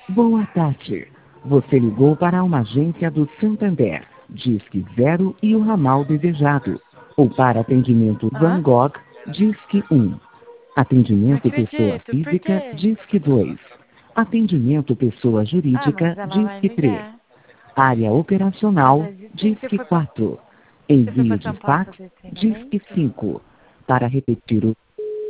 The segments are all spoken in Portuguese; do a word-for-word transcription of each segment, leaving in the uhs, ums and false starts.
Boa tarde. Você ligou para uma agência do Santander. Disque zero e o ramal desejado. Ou para atendimento Van Hã? Gogh, Disque um. Não Atendimento pessoa acredito. Por física, quê? Disque dois. Atendimento pessoa Ah, jurídica, mas ela vai Disque três. ligar. Área Às operacional, vezes sim. Você Disque foi pra, quatro. você foi pra Envio de São Paulo fax, fazer Disque treinamento? cinco. Para repetir o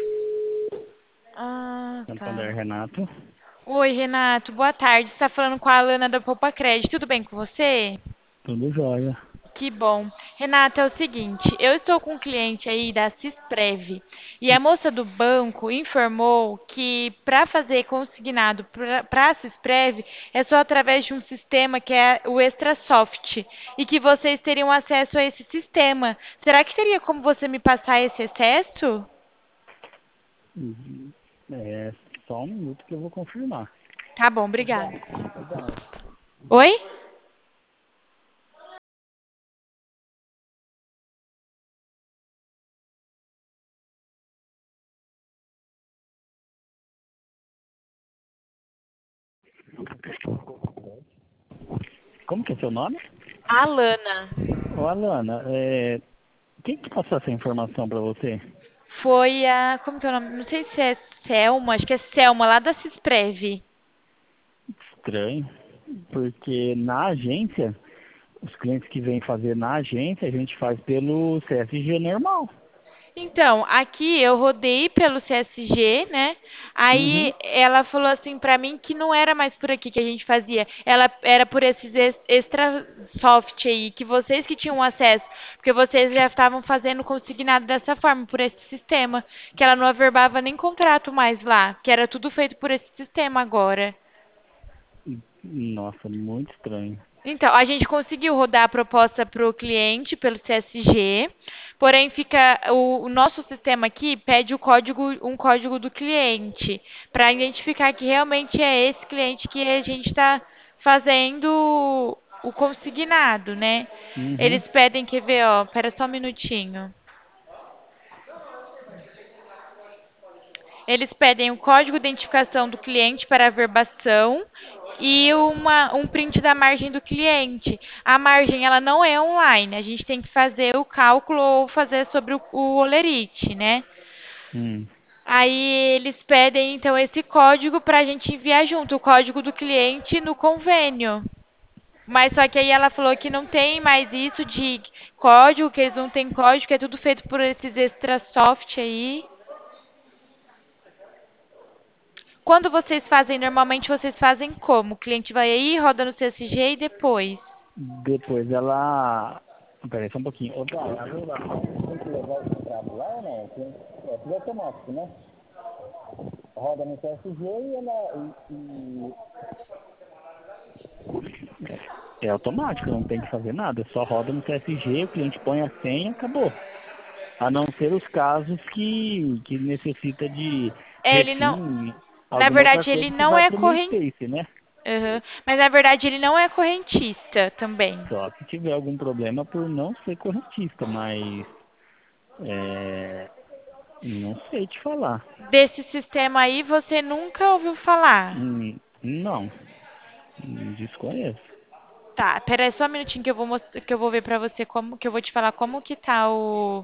Ah, Santander tá. Renato. Oi, Renato. Boa tarde. Você tá falando com a Alana da Poupa Crédito. Tudo bem com você? Tudo jóia. Que bom. Renata, é o seguinte, eu estou com um cliente aí da Cisprev e a moça do banco informou que para fazer consignado para a Cisprev é só através de um sistema que é o ExtraSoft e que vocês teriam acesso a esse sistema. Será que teria como você me passar esse acesso? Uhum. É só um minuto que eu vou confirmar. Tá bom, obrigada. Cuidado. Oi? Como que é seu nome? Alana. Ô, Alana, é... quem que passou essa informação pra você? Foi a. Como que é o nome? Não sei se é Selma, acho que é Selma, lá da Cisprev. Estranho, porque na agência, os clientes que vêm fazer na agência, a gente faz pelo C S G normal. Então, aqui eu rodei pelo C S G, né? Uhum. Aí ela falou assim pra mim que não era mais por aqui que a gente fazia. Ela era por esses ex- extra soft aí, que vocês que tinham acesso, porque vocês já estavam fazendo consignado dessa forma, por esse sistema, que ela não averbava nem contrato mais lá, que era tudo feito por esse sistema agora. Nossa, muito estranho. Então, a gente conseguiu rodar a proposta para o cliente pelo C S G, porém fica o, o nosso sistema aqui pede o código, um código do cliente para identificar que realmente é esse cliente que a gente está fazendo o consignado, né? Uhum. Eles pedem, quer ver, ó, pera só um minutinho. Eles pedem o código de identificação do cliente para averbação e uma, um print da margem do cliente. A margem ela não é online, a gente tem que fazer o cálculo ou fazer sobre o, o Olerite, né? Hum. Aí eles pedem então esse código para a gente enviar junto, o código do cliente no convênio. Mas só que aí ela falou que não tem mais isso de código, que eles não têm código, que é tudo feito por esses extra soft aí. Quando vocês fazem, normalmente vocês fazem como? O cliente vai aí, roda no C S G e depois. Depois ela... Peraí, só um pouquinho. Ô, tá, ajuda. Tem que levar o contrato lá ou não? Tem... É tudo automático, né? Roda no C S G e ela... E, e... É automático, não tem que fazer nada. Só roda no C S G, o cliente põe a senha e acabou. A não ser os casos que, que necessita de É, ele não. refim, Na alguma outra verdade, ele coisa que não vai é para o corren... Space, né? Uhum. Mas na verdade ele não é correntista também. Só se tiver algum problema por não ser correntista, mas é, não sei te falar. Desse sistema aí você nunca ouviu falar. Hum, não, hum, desconheço. Tá, peraí só um minutinho que eu vou mostrar, que eu vou ver pra você como que eu vou te falar como que tá o.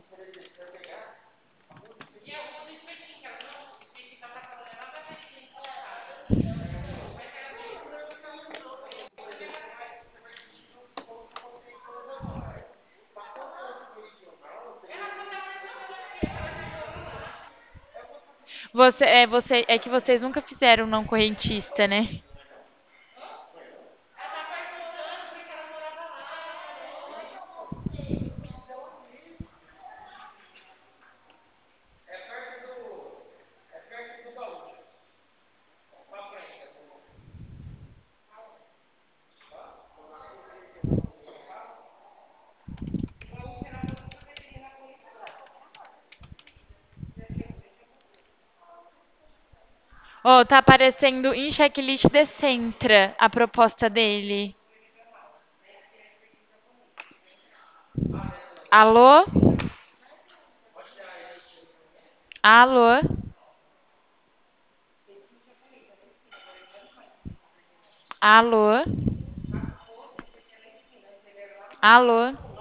Você é você é que vocês nunca fizeram não correntista, né? Ó, tá aparecendo em checklist de Centra a proposta dele. Alô? Alô? Alô? Alô?